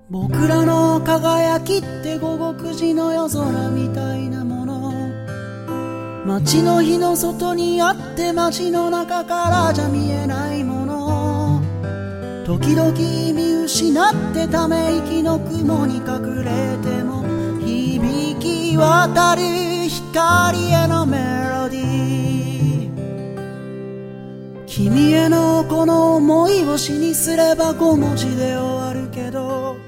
僕らの輝きって午後9時の夜空みたいなもの、街の日の外にあって街の中からじゃ見えないもの、時々見失ってため息の雲に隠れても響き渡る光へのメロディー、君へのこの想いを詩にすれば5文字で終わるけど、